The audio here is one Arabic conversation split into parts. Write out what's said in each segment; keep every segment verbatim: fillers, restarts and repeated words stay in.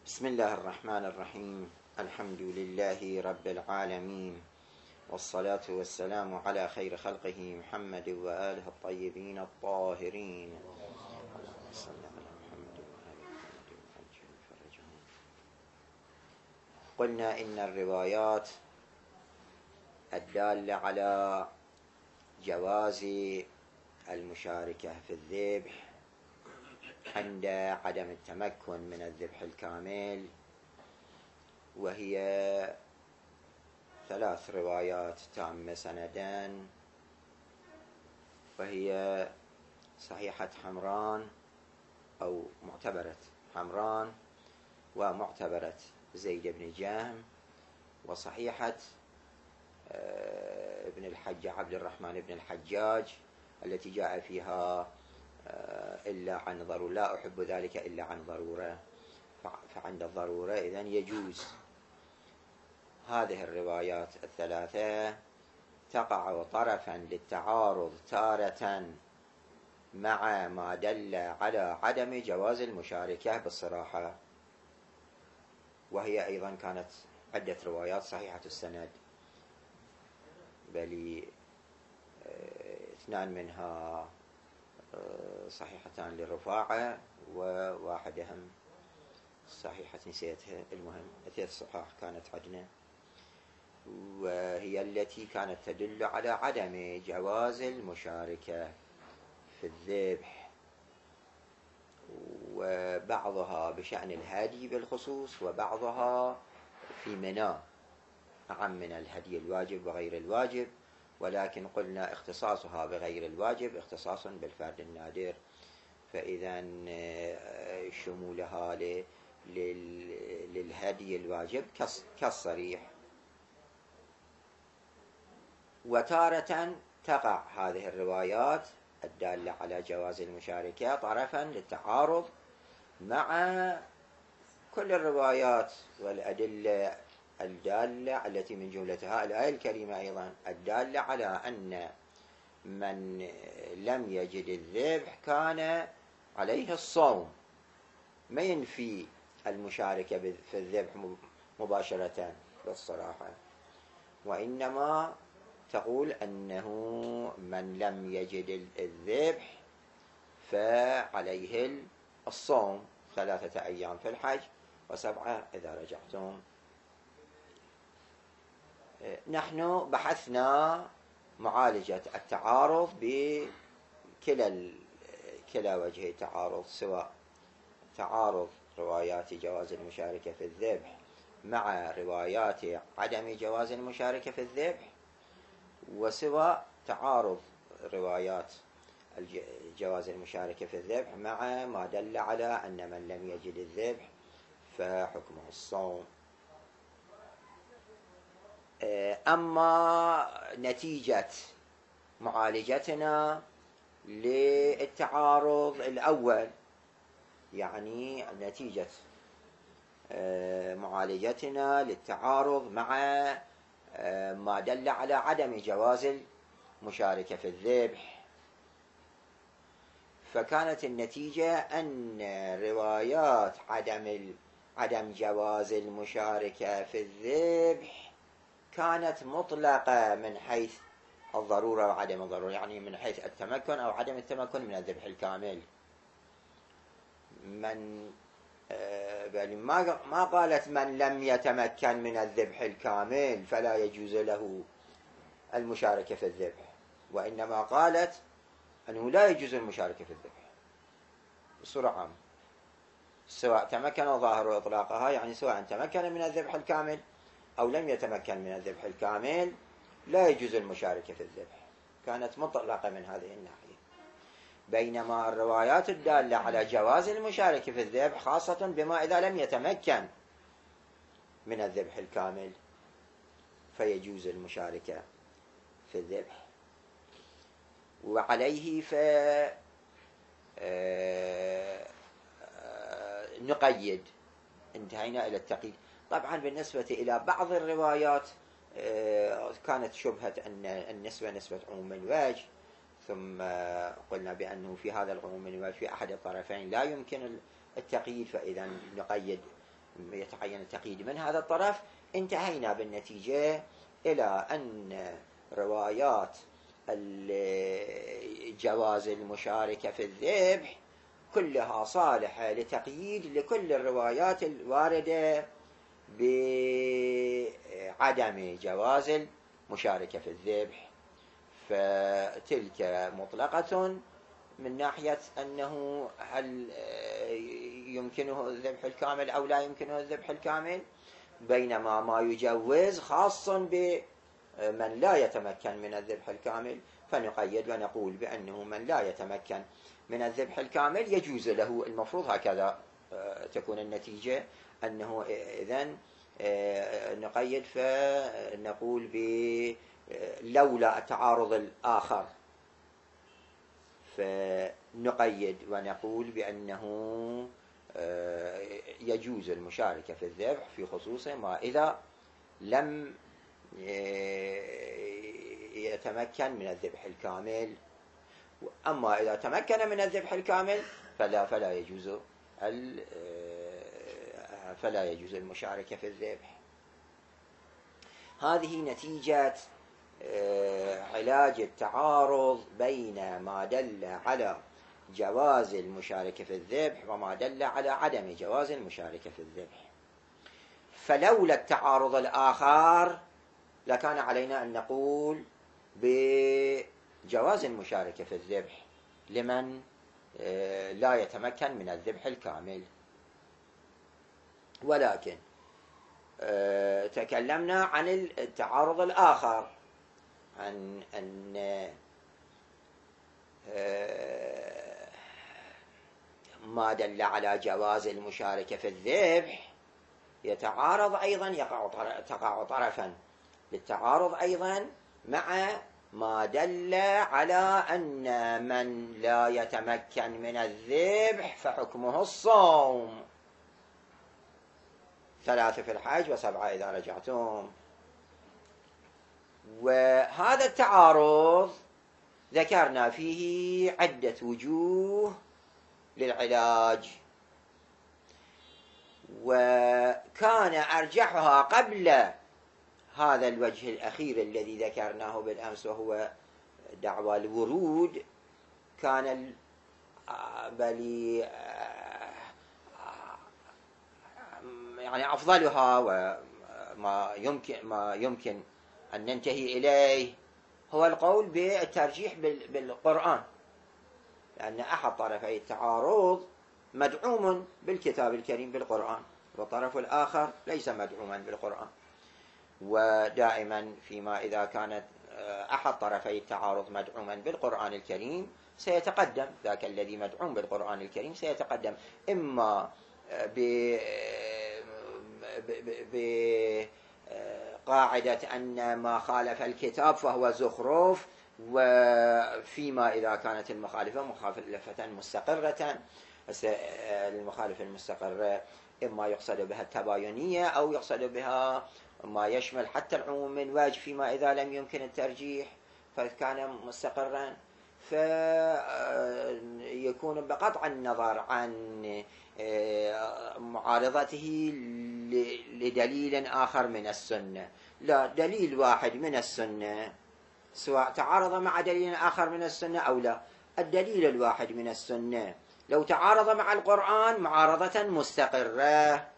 بسم الله الرحمن الرحيم. الحمد لله رب العالمين، والصلاة والسلام على خير خلقه محمد وآله الطيبين الطاهرين. اللهم صل على محمد وآل محمد وعجل فرجهم. قلنا إن الروايات الدالة على جواز المشاركة في الذبح عند عدم التمكن من الذبح الكامل، وهي ثلاث روايات تامة سندان، وهي صحيحة حمران أو معتبرة حمران، ومعتبرة زيد بن جهم، وصحيحة ابن الحج عبد الرحمن بن الحجاج التي جاء فيها إلا عن ضرورة، لا أحب ذلك إلا عن ضرورة، فعند الضرورة إذن يجوز. هذه الروايات الثلاثة تقع طرفا للتعارض تارة مع ما دل على عدم جواز المشاركة بالصراحة، وهي أيضا كانت عدة روايات صحيحة السند، بل اثنان منها صحيحتان للرفاعة، وواحدهم صحيحة نسيتها، المهم ثلاث صحاح كانت عندنا، وهي التي كانت تدل على عدم جواز المشاركة في الذبح، وبعضها بشأن الهدي بالخصوص، وبعضها في منى عم من الهدي الواجب وغير الواجب، ولكن قلنا اختصاصها بغير الواجب اختصاص بالفرد النادر، فإذا شمولها للهدي الواجب كالصريح. وتارة تقع هذه الروايات الدالة على جواز المشاركة طرفا للتعارض مع كل الروايات والأدلة الدالة التي من جملتها الآية الكريمة أيضا الدالة على أن من لم يجد الذبح كان عليه الصوم، ما ينفي المشاركة في الذبح مباشرة بالصراحة، وإنما تقول أنه من لم يجد الذبح فعليه الصوم ثلاثة أيام في الحج وسبعة إذا رجعتم. نحن بحثنا معالجة التعارض بكلا كلا وجهي التعارض، سواء تعارض روايات جواز المشاركة في الذبح مع روايات عدم جواز المشاركة في الذبح، وسواء تعارض روايات جواز المشاركة في الذبح مع ما دل على أن من لم يجد الذبح فحكمه الصوم. أما نتيجة معالجتنا للتعارض الأول، يعني نتيجة معالجتنا للتعارض مع ما دل على عدم جواز المشاركة في الذبح، فكانت النتيجة أن روايات عدم عدم جواز المشاركة في الذبح كانت مطلقة من حيث الضرورة وعدم الضرورة، يعني من حيث التمكن أو عدم التمكن من الذبح الكامل. من بل ما ما قالت من لم يتمكن من الذبح الكامل فلا يجوز له المشاركة في الذبح، وإنما قالت أنه لا يجوز المشاركة في الذبح بصورة عامة، سواء تمكن ظاهر إطلاقها، يعني سواء تمكن من الذبح الكامل أو لم يتمكن من الذبح الكامل لا يجوز المشاركة في الذبح، كانت مطلقة من هذه الناحية. بينما الروايات الدالة على جواز المشاركة في الذبح خاصة بما إذا لم يتمكن من الذبح الكامل فيجوز المشاركة في الذبح. وعليه ف نقيد، انتهينا إلى التقييد. طبعا بالنسبة إلى بعض الروايات كانت شبهة أن النسبة نسبة عموم الوجه، ثم قلنا بأنه في هذا العموم الوجه في أحد الطرفين لا يمكن التقييد، فإذا نقيد يتعين التقييد من هذا الطرف، انتهينا بالنتيجة إلى أن روايات جواز المشاركة في الذبح كلها صالحة لتقييد لكل الروايات الواردة بعدم جواز المشاركة في الذبح. فتلك مطلقة من ناحية أنه هل يمكنه الذبح الكامل أو لا يمكنه الذبح الكامل، بينما ما يجوز خاص بمن لا يتمكن من الذبح الكامل، فنقيد ونقول بأنه من لا يتمكن من الذبح الكامل يجوز له. المفروض هكذا تكون النتيجة، أنه إذن نقيد فنقول لولا التعارض الآخر، فنقيد ونقول بأنه يجوز المشاركة في الذبح في خصوص ما إذا لم يتمكن من الذبح الكامل. أما إذا تمكن من الذبح الكامل فلا فلا يجوز فلا يجوز المشاركة في الذبح. هذه نتيجة علاج التعارض بين ما دل على جواز المشاركة في الذبح وما دل على عدم جواز المشاركة في الذبح. فلولا التعارض الآخر لكان علينا أن نقول بجواز المشاركة في الذبح لمن لا يتمكن من الذبح الكامل. ولكن تكلمنا عن التعارض الآخر، عن أن ما دل على جواز المشاركة في الذبح يتعارض أيضا، يقع تقع طرفا للتعارض أيضا مع ما دل على أن من لا يتمكن من الذبح فحكمه الصوم، ثلاثة في الحج وسبعة إذا رجعتم. وهذا التعارض ذكرنا فيه عدة وجوه للعلاج، وكان أرجحها قبل هذا الوجه الأخير الذي ذكرناه بالأمس وهو دعوى الورود، كان بل يعني أفضلها وما يمكن ما يمكن أن ننتهي إليه هو القول بالترجيح بالقرآن، لأن أحد طرفي التعارض مدعوم بالكتاب الكريم بالقرآن، والطرف الآخر ليس مدعوما بالقرآن. ودائما فيما إذا كانت أحد طرفي التعارض مدعوما بالقرآن الكريم سيتقدم ذاك الذي مدعوم بالقرآن الكريم، سيتقدم إما بقاعدة أن ما خالف الكتاب فهو زخرف، وفيما إذا كانت المخالفة مخالفة مستقرة، المخالفة المستقرة إما يقصد بها التباينية أو يقصد بها ما يشمل حتى العموم من وجه، فيما إذا لم يمكن الترجيح فكان مستقرا، فيكون بقطع النظر عن معارضته لدليل آخر من السنة. لا، دليل واحد من السنة سواء تعارض مع دليل آخر من السنة أو لا، الدليل الواحد من السنة لو تعارض مع القرآن معارضة مستقرة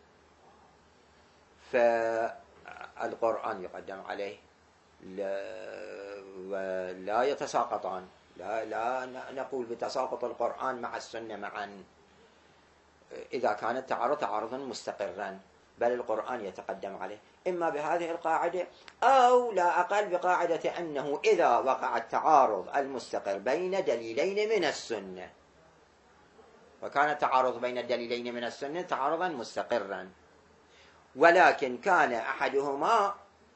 فالقرآن يقدم عليه، لا ولا يتساقطان، لا لا نقول بتساقط القرآن مع السنة معا إذا كان التعارض تعارضا مستقرا، بل القرآن يتقدم عليه إما بهذه القاعدة أو لا أقل بقاعدة أنه إذا وقع التعارض المستقر بين دليلين من السنة، وكان التعارض بين الدليلين من السنة تعارضا مستقرا، ولكن كان أحدهما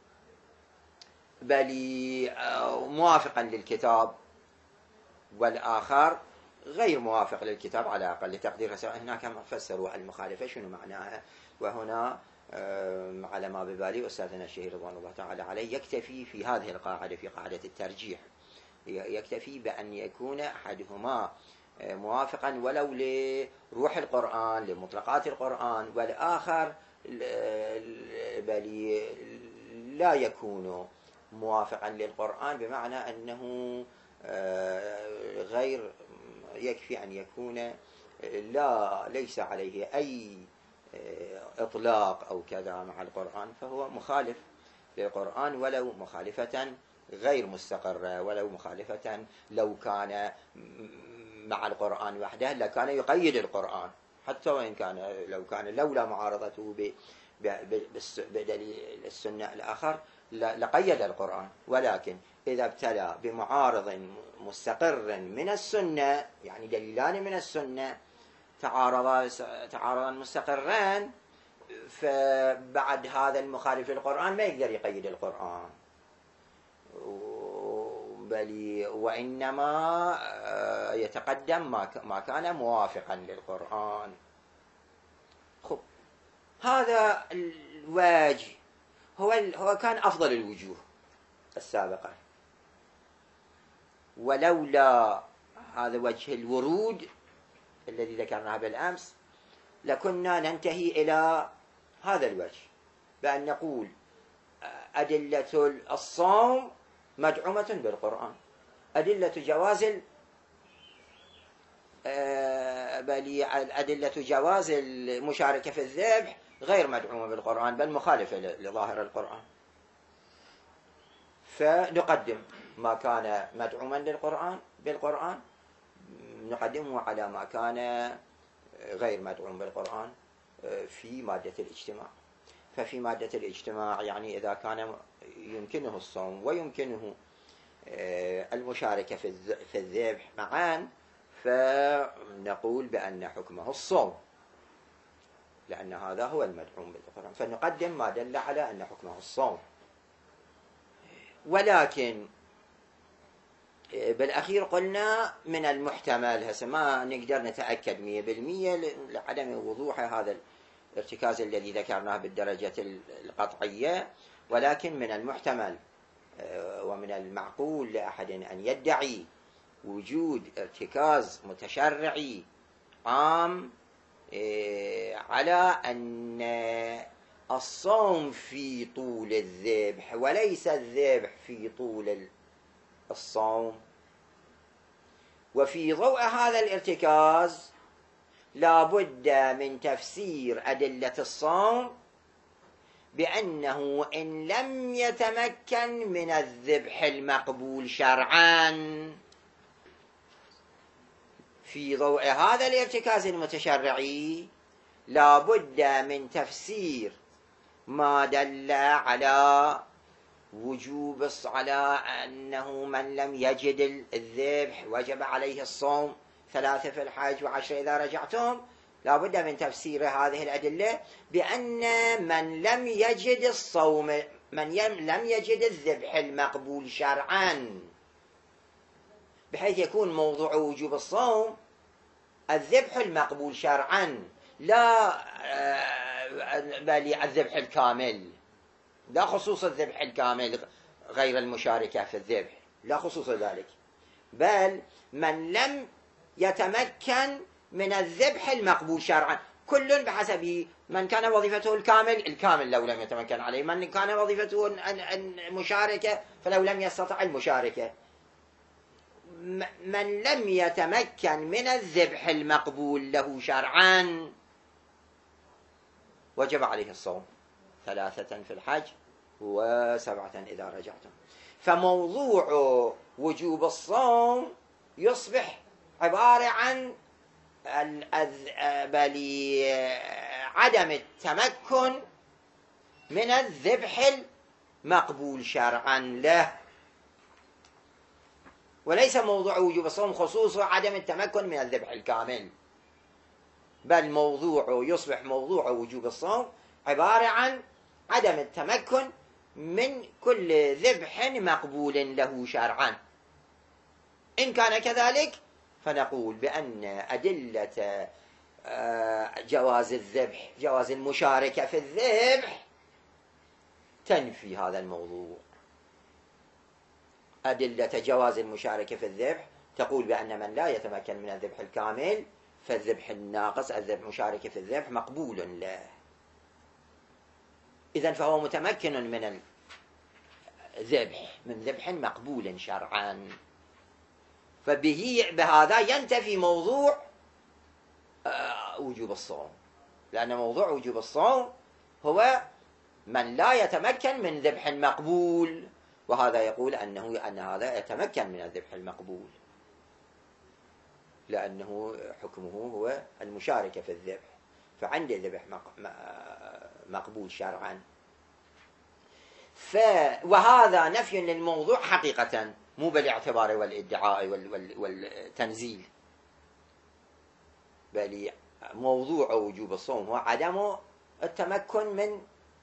بل موافقا للكتاب والآخر غير موافق للكتاب على أقل تقدير، هناك فسروا المخالفة شنو معناها. وهنا على ما ببالي أستاذنا الشهير رضوان الله تعالى عليه يكتفي في هذه القاعدة، في قاعدة الترجيح، يكتفي بأن يكون أحدهما موافقا ولو لروح القرآن لمطلقات القرآن، والآخر بل لا يكون موافقا للقرآن، بمعنى أنه غير يكفي أن يكون لا ليس عليه أي إطلاق أو كذا مع القرآن، فهو مخالف للقرآن ولو مخالفة غير مستقرة، ولو مخالفة لو كان مع القرآن وحده لكان يقيد القرآن، حتى وإن كان لو كان لولا معارضته بدليل السنة الآخر لقيد القرآن. ولكن إذا ابتلى بمعارض مستقر من السنة، يعني دليلان من السنة تعارضا تعارضا مستقران، فبعد هذا المخالف للقرآن ما يقدر يقيد القرآن، بل وإنما يتقدم ما كان موافقا للقرآن. خب، هذا الوجه هو هو كان أفضل الوجوه السابقة، ولولا هذا وجه الورود الذي ذكرناه بالأمس لكنا ننتهي إلى هذا الوجه، بأن نقول أدلة الصوم مدعومة بالقرآن، أدلة جواز بل أدلة جواز المشاركة في الذبح غير مدعومة بالقرآن بل مخالفة لظاهر القرآن، فنقدم ما كان مدعوما للقرآن بالقرآن نقدمه على ما كان غير مدعوم بالقرآن في مادة الاجتماع. ففي مادة الاجتماع يعني إذا كان يمكنه الصوم ويمكنه المشاركة في الذبح معا، فنقول بأن حكمه الصوم، لأن هذا هو المدعوم بالقرآن، فنقدم ما دل على أن حكمه الصوم. ولكن بالأخير قلنا من المحتمل، هسه ما نقدر نتأكد مية بالمية لعدم وضوح هذا الارتكاز الذي ذكرناه بالدرجة القطعية، ولكن من المحتمل ومن المعقول لأحد أن يدعي وجود ارتكاز متشرعي عام على أن الصوم في طول الذبح وليس الذبح في طول الصوم. وفي ضوء هذا الارتكاز لا بد من تفسير أدلة الصوم بأنه إن لم يتمكن من الذبح المقبول شرعا، في ضوء هذا الارتكاز المتشرعي لا بد من تفسير ما دل على وجوب على أنه من لم يجد الذبح وجب عليه الصوم، ثلاثة في الحج وعشرة إذا رجعتم. لا بد من تفسير هذه الأدلة بأن من لم يجد الصوم، من لم يجد الذبح المقبول شرعا، بحيث يكون موضوع وجوب الصوم الذبح المقبول شرعا لا بل الذبح الكامل، لا خصوص الذبح الكامل غير المشاركة في الذبح، لا خصوص ذلك، بل من لم يتمكن من الذبح المقبول شرعا، كل بحسب من كان وظيفته الكامل الكامل لو لم يتمكن عليه، من كان وظيفته المشاركة فلو لم يستطع المشاركة، من لم يتمكن من الذبح المقبول له شرعا وجب عليه الصوم، ثلاثة في الحج وسبعة إذا رجعتم. فموضوع وجوب الصوم يصبح عبارة عن عدم التمكن من الذبح المقبول شرعا له، وليس موضوع وجوب الصوم خصوصا عدم التمكن من الذبح الكامل، بل موضوع يصبح موضوع وجوب الصوم عبارة عن عدم التمكن من كل ذبح مقبول له شرعا. إن كان كذلك فنقول بأن أدلة جواز الذبح، جواز المشاركة في الذبح تنفي هذا الموضوع. أدلة جواز المشاركة في الذبح تقول بأن من لا يتمكن من الذبح الكامل فالذبح الناقص، الذبح المشاركة في الذبح مقبول له. إذن فهو متمكن من الذبح، من ذبح مقبول شرعا، فبه بهذا ينتفي موضوع وجوب الصوم، لأن موضوع وجوب الصوم هو من لا يتمكن من ذبح مقبول، وهذا يقول أنه أن هذا يتمكن من الذبح المقبول، لأنه حكمه هو المشاركة في الذبح، فعنده ذبح مقبول شرعا. ف وهذا نفي للموضوع حقيقة، مو بالاعتبار والادعاء والتنزيل، بل موضوع وجوب الصوم هو عدم التمكن من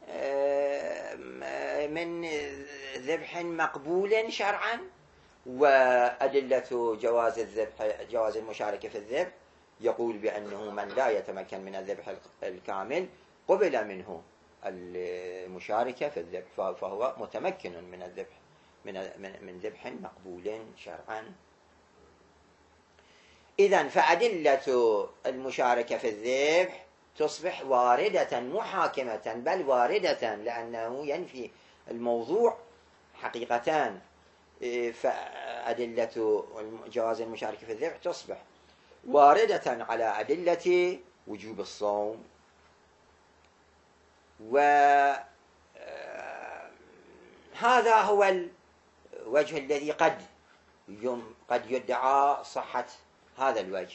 من ذبح مقبول شرعا، وأدلة جواز الذبح جواز المشاركة في الذبح يقول بأنه من لا يتمكن من الذبح الكامل قبل منه المشاركة في الذبح، فهو متمكن من الذبح من من ذبح مقبول شرعا. إذن فأدلة المشاركة في الذبح تصبح واردة محاكمة، بل واردة، لأنه ينفي الموضوع حقيقتان، فأدلة جواز المشاركة في الذبح تصبح واردة على أدلة وجوب الصوم. وهذا هو الوجه الذي قد قد يدعى صحة هذا الوجه،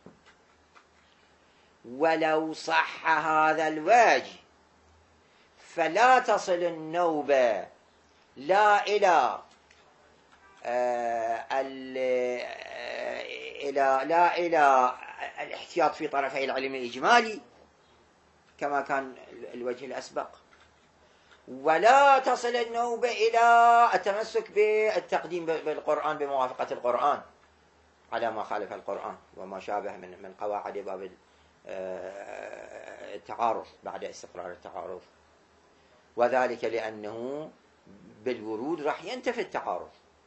ولو صح هذا الوجه فلا تصل النوبة لا إلى إلى لا إلى الاحتياط في طرفي العلم الإجمالي كما كان الوجه الأسبق، ولا تصل النوبة إلى التمسك بالتقديم بالقرآن بموافقة القرآن على ما خالف القرآن وما شابه من من قواعد باب التعارض بعد استقرار التعارض، وذلك لأنه بالورود راح ينتفي التعارض،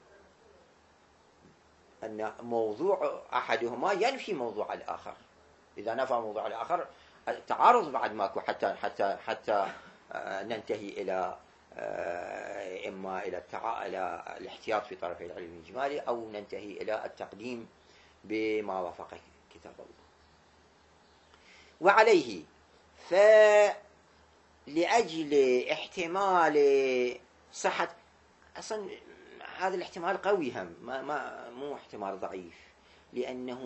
أن موضوع أحدهما ينفي موضوع الآخر، إذا نفى موضوع الآخر التعارض بعد ماكو، حتى حتى حتى ننتهي إلى إما إلى إلى الاحتياط في طرفي العلم الإجمالي، أو ننتهي إلى التقديم بما وافق كتاب الله. وعليه فلأجل احتمال صحة، أصلا هذا الاحتمال قوي هم، ما ما مو احتمال ضعيف، لأنه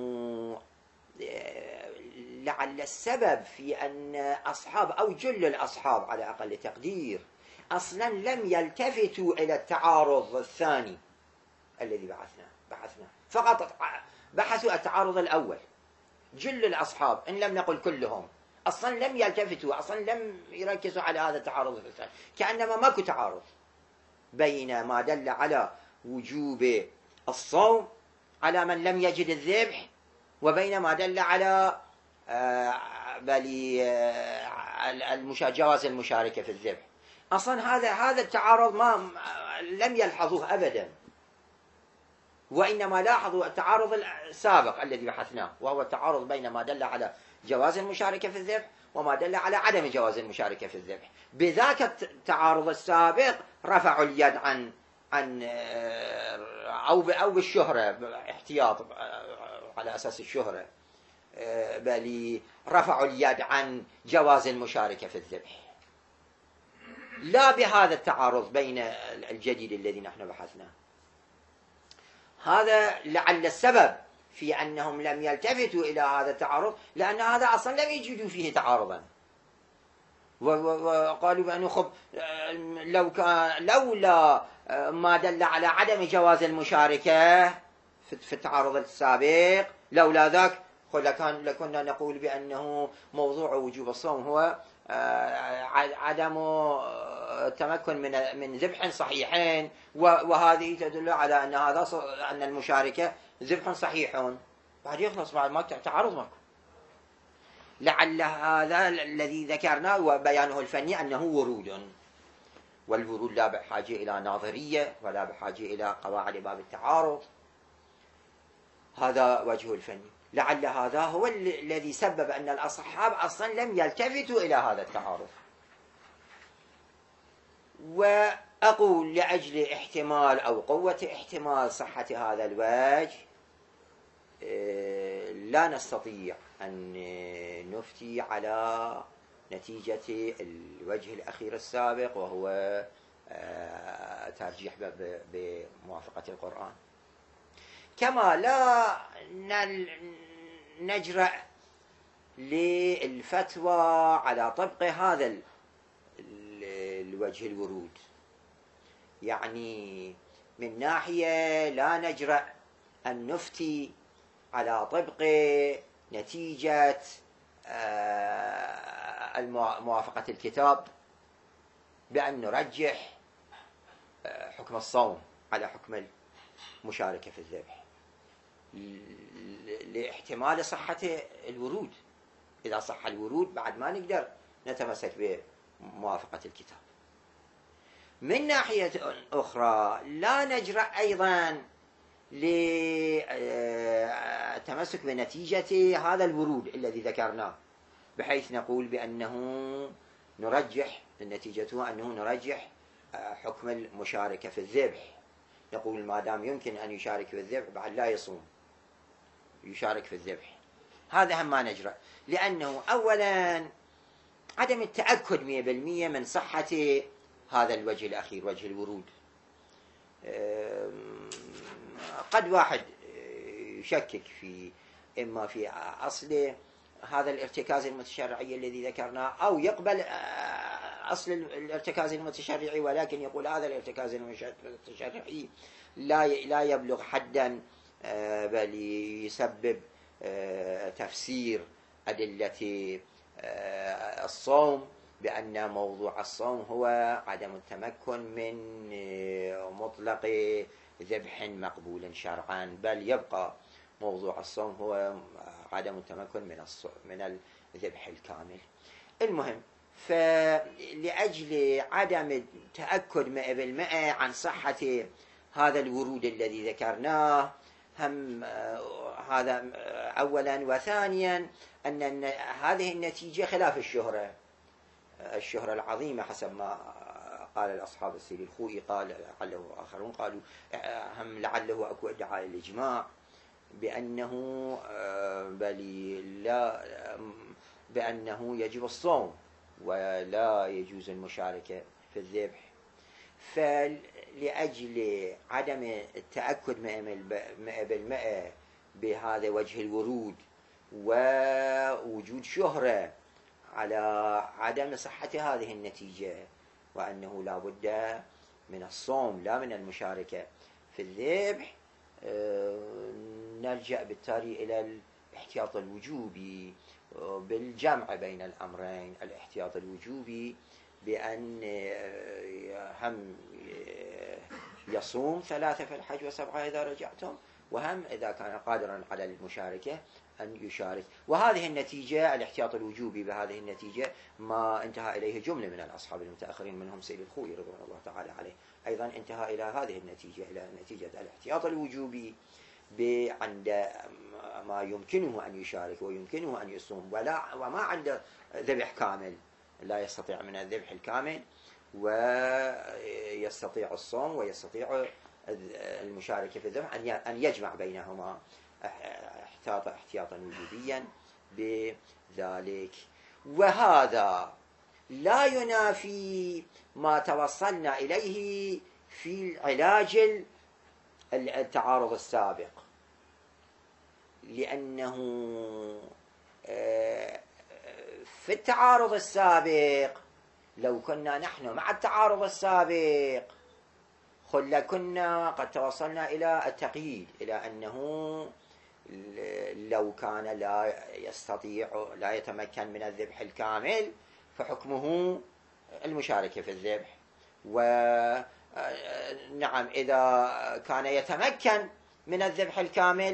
لعل السبب في أن أصحاب أو جل الأصحاب على أقل تقدير أصلا لم يلتفتوا إلى التعارض الثاني الذي بحثنا بحثنا فقط بحثوا التعارض الأول. جل الأصحاب إن لم نقل كلهم أصلا لم يلتفتوا، أصلا لم يركزوا على هذا التعارض الثاني، كأنما ماكو تعارض بين ما دل على وجوب الصوم على من لم يجد الذبح، وبين ما دل على جواز المشاركة في الذبح. أصلا هذا هذا التعارض ما لم يلحظوه أبدا، وإنما لاحظوا التعارض السابق الذي بحثناه، وهو التعارض بين ما دل على جواز المشاركة في الذبح وما دل على عدم جواز المشاركة في الذبح. بذاك التعارض السابق رفعوا اليد عن عن أو أو بالشهرة احتياط على أساس الشهرة، بل رفعوا اليد عن جواز المشاركة في الذبح، لا بهذا التعارض بين الجديد الذي نحن بحثناه. هذا لعل السبب في أنهم لم يلتفتوا إلى هذا التعارض، لأن هذا أصلا لم يجدوا فيه تعارضا، وقالوا بأنه خب لو كان لولا ما دل على عدم جواز المشاركة في التعارض السابق، لولا ذاك لكان لكنا نقول بأنه موضوع وجوب الصوم هو عدم التمكن من من ذبح صحيحين، وهذه تدل على أن هذا أن المشاركة ذبح صحيح، بعد يخلص بعد ما تعارض ماكو. لعل هذا الذي ذكرناه وبيانه الفني أنه ورود، والورود لا بحاجة إلى ناظرية ولا بحاجة إلى قواعد باب التعارض، هذا وجه الفني. لعل هذا هو الذي سبب أن الأصحاب أصلا لم يلتفتوا إلى هذا التعارض، وأقول لأجل احتمال أو قوة احتمال صحة هذا الوجه لا نستطيع أن نفتي على نتيجة الوجه الأخير السابق، وهو ترجيح بموافقة القرآن. كما لا نجرأ للفتوى على طبق هذا الوجه الورود، يعني من ناحية لا نجرأ أن نفتي على طبق نتيجة موافقة الكتاب بأن نرجح حكم الصوم على حكم المشاركة في الذبح لاحتمال صحة الورود. إذا صح الورود بعد ما نقدر نتمسك بموافقة الكتاب. من ناحية أخرى لا نجرأ أيضا للتمسك بنتيجة هذا الورود الذي ذكرناه، بحيث نقول بأنه نرجح نتيجته أنه نرجح حكم المشاركة في الذبح. نقول ما دام يمكن أن يشارك في الذبح بعد لا يصوم، يشارك في الذبح. هذا هم ما نجرأ، لأنه أولا عدم التأكد مئة بالمئة من صحة هذا الوجه الأخير، وجه الورود. قد واحد يشكك في إما في أصل هذا الارتكاز المتشرعي الذي ذكرناه، أو يقبل أصل الارتكاز المتشرعي ولكن يقول هذا الارتكاز المتشرعي لا لا يبلغ حدا بل يسبب تفسير أدلة الصوم بأن موضوع الصوم هو عدم التمكن من مطلق ذبح مقبول شرعا، بل يبقى موضوع الصوم هو عدم التمكن من من الذبح الكامل. المهم، فلأجل عدم التأكد مئة بالمئة عن صحة هذا الورود الذي ذكرناه، هم هذا أولا، وثانيا أن هذه النتيجة خلاف الشهرة الشهرة العظيمة حسب ما قال الأصحاب السيد الخوئي، قال لعله آخرون قالوا هم لعله أكو ادعاء الإجماع بأنه بل لا بأنه يجب الصوم ولا يجوز المشاركة في الذبح. فلأجل عدم التأكد مئة بالمئة بهذا وجه الورود ووجود شهرة على عدم صحة هذه النتيجة، وأنه لا بد من الصوم لا من المشاركة في الذبح، نلجأ بالتالي إلى الاحتياط الوجوبي بالجمع بين الأمرين. الاحتياط الوجوبي بأن هم يصوم ثلاثة في الحج وسبعة إذا رجعتم، وهم إذا كان قادرا على المشاركة أن يشارك. وهذه النتيجة، الاحتياط الوجوبي بهذه النتيجة، ما انتهى إليه جملة من الأصحاب المتأخرين منهم سيد الخوئي رضوان الله تعالى عليه، أيضا انتهى إلى هذه النتيجة، إلى نتيجة الاحتياط الوجوبي عند ما يمكنه أن يشارك ويمكنه أن يصوم، ولا وما عنده ذبح كامل، لا يستطيع من الذبح الكامل ويستطيع الصوم ويستطيع المشاركة في الذبح، أن يجمع بينهما احتياطا وجوبيا بذلك. وهذا لا ينافي ما توصلنا إليه في علاج التعارض السابق، لأنه في التعارض السابق لو كنا نحن مع التعارض السابق خل كنا قد توصلنا إلى التقييد، إلى أنه لو كان لا يستطيع لا يتمكن من الذبح الكامل فحكمه المشاركة في الذبح. ونعم إذا كان يتمكن من الذبح الكامل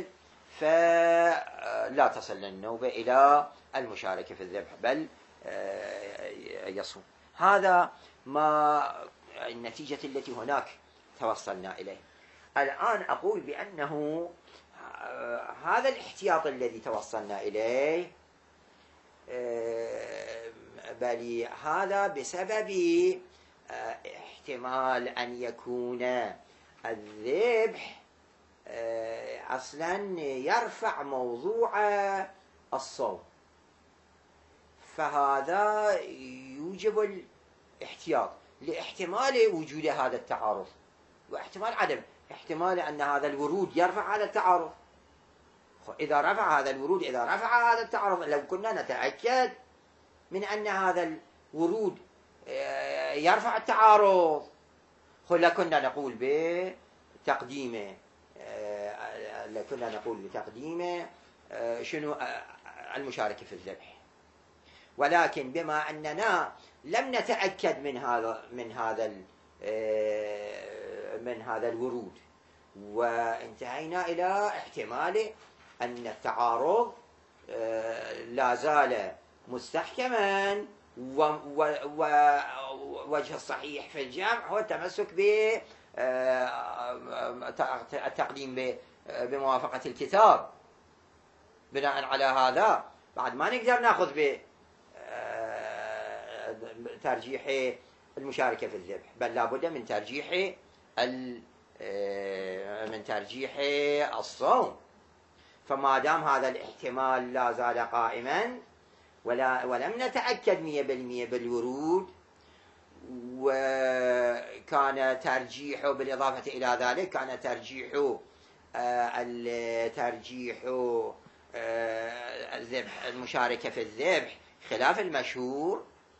فلا تصل النوبة إلى المشاركة في الذبح بل يصوم. هذا ما النتيجة التي هناك توصلنا إليه. الآن أقول بأنه هذا الاحتياط الذي توصلنا إليه بل هذا بسبب احتمال أن يكون الذبح أصلا يرفع موضوع الصوم، فهذا يوجب الاحتياط لاحتمال وجود هذا التعارض واحتمال عدم، احتمال أن هذا الورود يرفع هذا التعارض. إذا رفع هذا الورود، إذا رفع هذا التعارض، لو كنا نتأكد من أن هذا الورود يرفع التعارض لكنا نقول بتقديمه، لكنا نقول بتقديمه شنو المشاركة في الذبح. ولكن بما أننا لم نتأكد من هذا من هذا من هذا الورود، وانتهينا إلى احتمال أن التعارض لا زال مستحكما، ووجه الصحيح في الجمع هو التمسك بالتقديم بموافقة الكتاب. بناء على هذا بعد ما نقدر ناخذ بترجيح المشاركة في الذبح، بل لابد من ترجيح من ترجيح الصوم. فما دام هذا الاحتمال لا زال قائما ولا ولم نتأكد مئة بالمئة بالورود، وكان ترجيحه بالإضافة إلى ذلك كان ترجيحه الترجيح الذبح المشاركة في الذبح خلاف المشهور،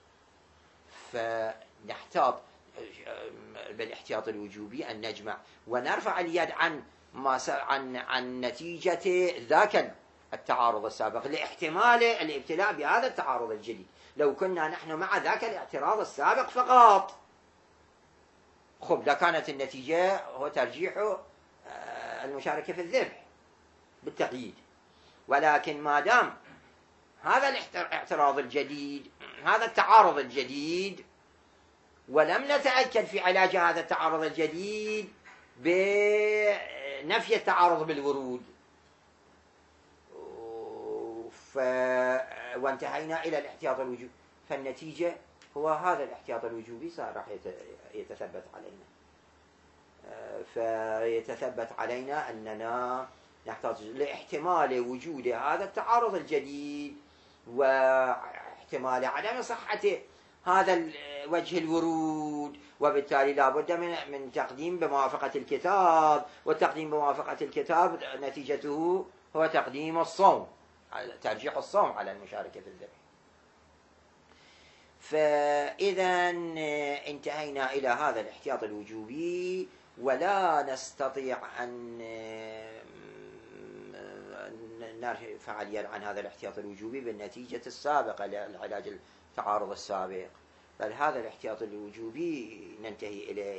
فنحتاط بالاحتياط الوجوبي أن نجمع ونرفع اليد عن ما عن عن نتيجة ذاك التعارض السابق لاحتمال الابتلاء بهذا التعارض الجديد. لو كنا نحن مع ذاك الاعتراض السابق فقط، خب لكانت النتيجة هو ترجيح المشاركة في الذبح بالتقييد. ولكن ما دام هذا الاعتراض الجديد، هذا التعارض الجديد، ولم نتأكد في علاج هذا التعارض الجديد بنفي التعارض بالورود، ف... وانتهينا إلى الاحتياط الوجوبي، فالنتيجة هو هذا الاحتياط الوجوبي صار راح يتثبت علينا. فيتثبت علينا أننا نحتاج لاحتمال وجود هذا التعارض الجديد واحتمال عدم صحة هذا وجه الورود، وبالتالي لا بد من من تقديم بموافقة الكتاب، والتقديم بموافقة الكتاب نتيجته هو تقديم الصوم، ترجيح الصوم على المشاركة في الذبح. فإذا انتهينا إلى هذا الاحتياط الوجوبي، ولا نستطيع أن نرفع اليد عن هذا الاحتياط الوجوبي بالنتيجة السابقة للعلاج التعارض السابق، بل هذا الاحتياط الوجوبي ننتهي إليه.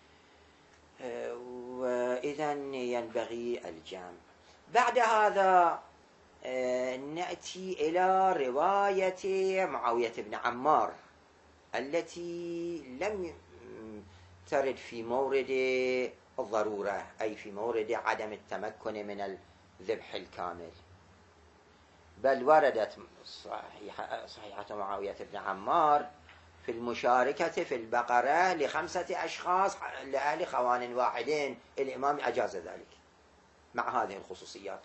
وإذا ينبغي الجمع. بعد هذا نأتي إلى رواية معاوية بن عمار التي لم ترد في مورد الضرورة، أي في مورد عدم التمكن من الذبح الكامل، بل وردت صحيحة, صحيحة معاوية بن عمار في المشاركة في البقرة لخمسة أشخاص لأهل خوان واحدين. الإمام أجاز ذلك مع هذه الخصوصيات،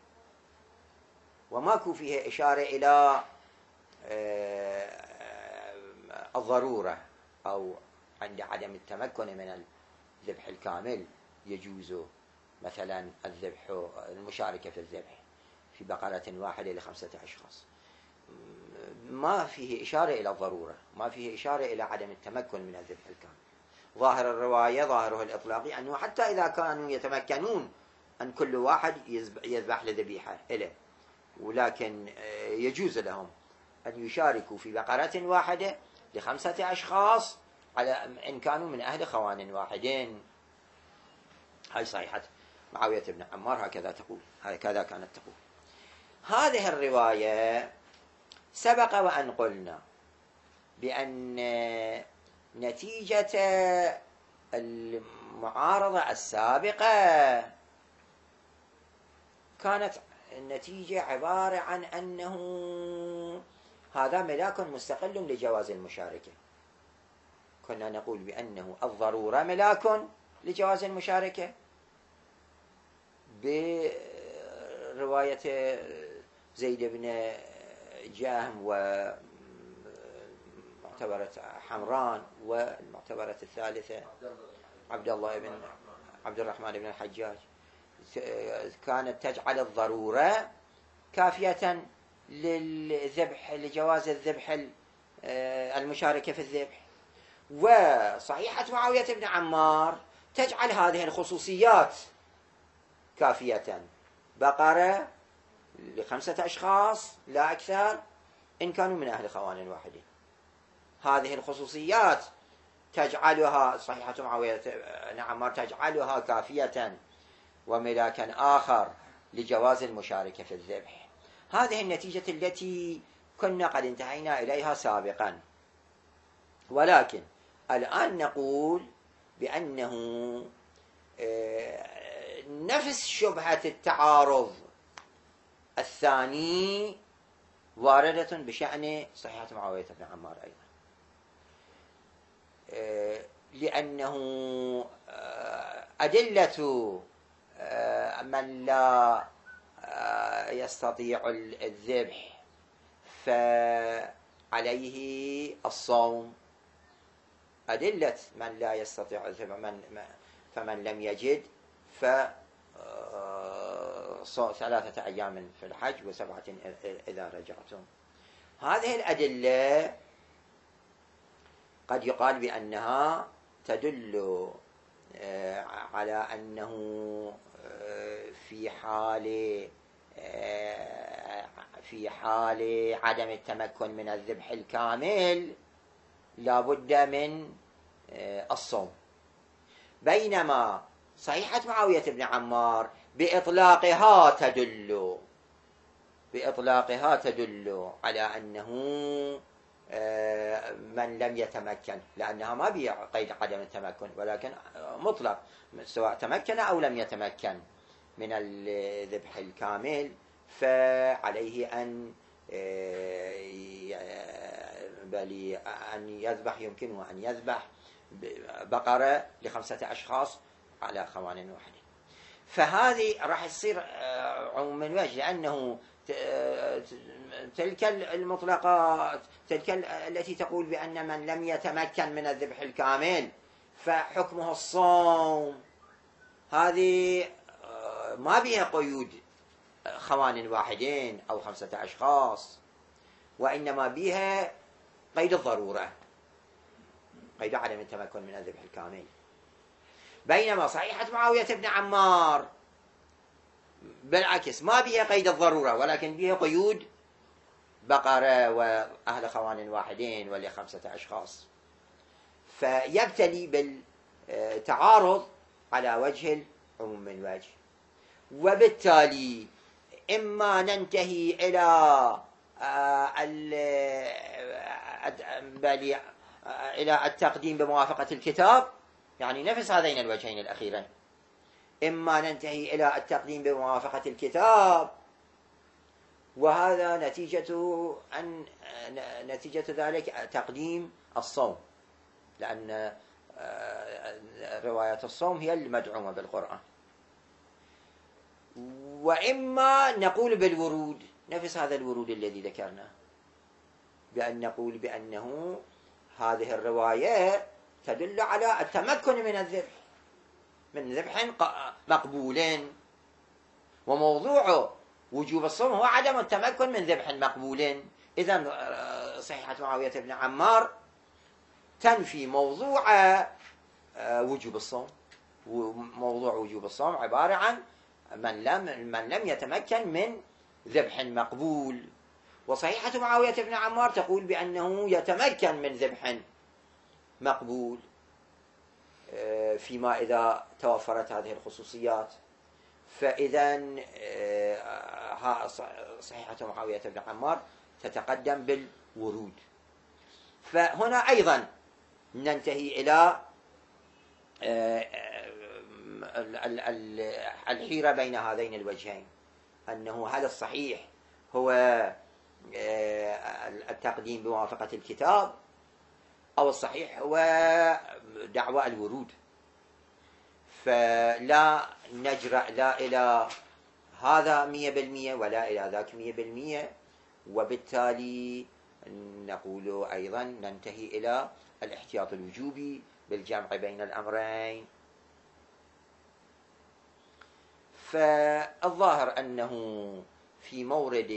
وماكو فيها إشارة إلى الضرورة أو عند عدم التمكن من الذبح الكامل يجوز مثلا الذبح المشاركة في الذبح في بقرة واحدة لخمسة أشخاص. ما فيه إشارة إلى الضرورة، ما فيه إشارة إلى عدم التمكن من الذبح الكامل. ظاهر الرواية ظاهره الإطلاقي أنه حتى إذا كانوا يتمكنون أن كل واحد يذبح لذبيحة إله، ولكن يجوز لهم أن يشاركوا في بقرة واحدة لخمسة أشخاص على إن كانوا من أهل خوان واحدين. هاي صحيحة معاوية بن عمار هكذا تقول، هكذا كانت تقول. هذه الرواية سبق وأن قلنا بأن نتيجة المعارضة السابقة كانت النتيجة عبارة عن أنه هذا ملاك مستقل لجواز المشاركة، كنا نقول بأنه الضرورة ملاك لجواز المشاركة برواية زيد بن جهم ومعتبرة حمران، والمعتبرة الثالثة عبد الله بن عبد الرحمن بن الحجاج، كانت تجعل الضرورة كافية للذبح، لجواز الذبح المشاركة في الذبح. وصحيحة معاوية بن عمار تجعل هذه الخصوصيات كافية، بقرة لخمسة أشخاص لا أكثر إن كانوا من أهل خوان واحد. هذه الخصوصيات تجعلها صحيحة معاوية بن عمار تجعلها كافية وملاكا آخر لجواز المشاركة في الذبح. هذه النتيجة التي كنا قد انتهينا إليها سابقا، ولكن الآن نقول بأنه نفس شبهة التعارض الثاني واردة بشأن صحيحة معاوية بن عمار أيضا، لأنه أدلة من لا يستطيع الذبح فعليه الصوم، أدلة من لا يستطيع الذبح من فمن لم يجد ف ثلاثة أيام في الحج وسبعة إذا رجعتم. هذه الأدلة قد يقال بأنها تدل على أنه في حال في حال عدم التمكن من الذبح الكامل لا بد من الصوم، بينما صحيحة معاوية بن عمار بإطلاقها تدل بإطلاقها تدل على أنه من لم يتمكن، لأنها ما بها قيد عدم التمكن ولكن مطلق، سواء تمكن أو لم يتمكن من الذبح الكامل فعليه أن بل أن يذبح، يمكنه أن يذبح بقرة لخمسة أشخاص على خوان واحد. فهذه راح تصير عموم من وجه، لأنه تلك المطلقات، تلك التي تقول بأن من لم يتمكن من الذبح الكامل فحكمه الصوم، هذه ما بها قيود خوان واحدين أو خمسة أشخاص، وإنما بها قيد الضرورة، قيد عدم التمكن من الذبح الكامل. بينما صحيحة معاوية بن عمار بالعكس ما بها قيد الضرورة ولكن بها قيود بقرة وأهل خوان واحدين ولخمسة أشخاص، فيبتلي بالتعارض على وجه العموم من وجه. وبالتالي إما ننتهي إلى إلى التقديم بموافقة الكتاب، يعني نفس هذين الوجهين الأخيرين، إما ننتهي إلى التقديم بموافقة الكتاب، وهذا نتيجة أن نتيجة ذلك تقديم الصوم، لأن رواية الصوم هي المدعومة بالقرآن. وإما نقول بالورود، نفس هذا الورود الذي ذكرناه، بأن نقول بأنه هذه الرواية تدل على التمكن من الذبح، من ذبح مقبول، وموضوع وجوب الصوم هو عدم التمكن من ذبح مقبول. إذن صحيحة معاوية بن عمار تنفي موضوع وجوب الصوم، وموضوع وجوب الصوم عبارة عن من لم من لم يتمكن من ذبح مقبول. وصحيحة معاوية بن عمار تقول بأنه يتمكن من ذبح مقبول فيما إذا توفرت هذه الخصوصيات. فإذا صحيحة معاوية بن عمار تتقدم بالورود. فهنا أيضا ننتهي إلى الحيرة بين هذين الوجهين، أنه هل الصحيح هو التقديم بموافقة الكتاب، أو الصحيح هو دعوى الورود، فلا نجرأ لا إلى هذا مية بالمية ولا إلى ذاك مية بالمية، وبالتالي نقول أيضا ننتهي إلى الاحتياط الوجوبي بالجمع بين الأمرين. فالظاهر أنه في مورد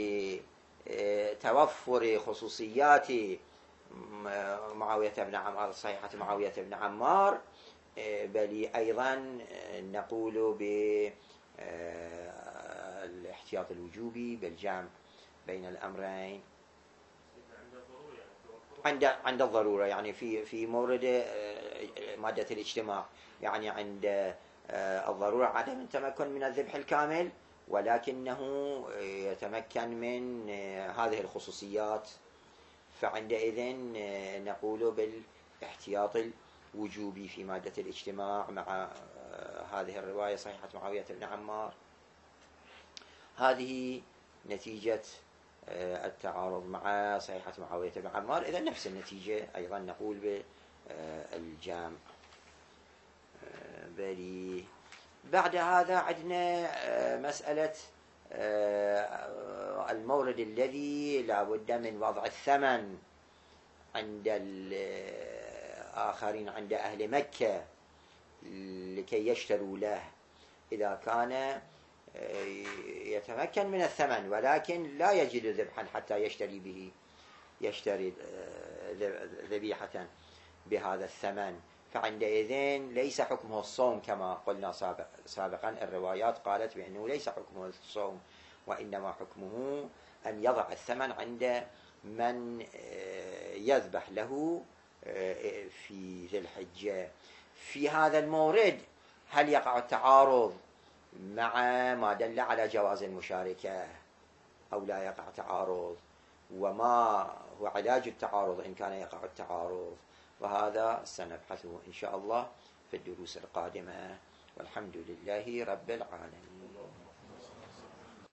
توفر خصوصيات معاوية بن عمار، صحيحة معاوية بن عمار، بل أيضا نقول بالاحتياط الوجوبي بالجمع بين الأمرين عند عند الضرورة، يعني في في مورد مادة الاجتماع، يعني عند الضرورة عدم التمكن من الذبح الكامل ولكنه يتمكن من هذه الخصوصيات، فعندئذ نقول بالاحتياط الوجوبي في مادة الاجتماع مع هذه الرواية صحيحة معاوية بن عمار. هذه نتيجة التعارض مع صحيحة معاوية بن عمار. إذا نفس النتيجة أيضا نقول بالجامع. بلي بعد هذا عندنا مسألة المورد الذي لا بد من وضع الثمن عند الآخرين، عند أهل مكة لكي يشتروا له، إذا كان يتمكن من الثمن ولكن لا يجد ذبحا حتى يشتري به، يشتري ذبيحة بهذا الثمن، فعندئذ ليس حكمه الصوم كما قلنا سابقا. الروايات قالت بأنه ليس حكمه الصوم، وإنما حكمه أن يضع الثمن عند من يذبح له في ذي الحجة. في هذا المورد هل يقع التعارض مع ما دل على جواز المشاركة أو لا يقع تعارض؟ وما هو علاج التعارض إن كان يقع التعارض؟ وهذا سنبحثه إن شاء الله في الدروس القادمة، والحمد لله رب العالمين.